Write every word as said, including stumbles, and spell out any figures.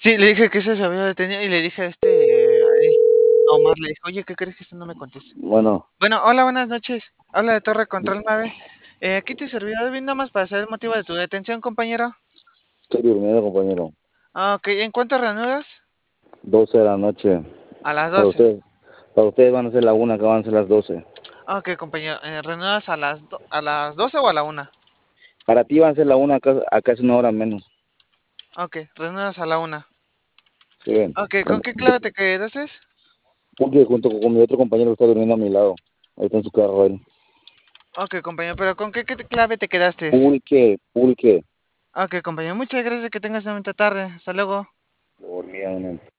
Sí, le dije que ese se había detenido y le dije a este, ahí, a Omar, le dije: "Oye, ¿qué crees? Que este no me contesta". Bueno, Bueno, hola, buenas noches. Habla de Torre Control nueve. Eh, aquí te servirá de bien nada más para saber el motivo de tu detención, compañero. estoy durmiendo, compañero. Ah, ok, ¿en cuánto reanudas? doce de la noche. A las Para doce. ustedes, para ustedes van a ser la una, acá van a ser las doce. Ah, ok, compañero, eh, ¿reanudas a las, do- a las doce o a la una? Para ti van a ser la una, acá, acá es una hora menos. Ok, reanudas a la una. Sí, bien. Ok, ¿con qué clave te quedaste? Porque junto con mi otro compañero que está durmiendo a mi lado. Ahí está en su carro él. Ok, compañero, pero ¿con qué, qué clave te quedaste? Pulque, pulque. Ok, compañero, muchas gracias, que tengas una bonita tarde. Hasta luego. Dormía,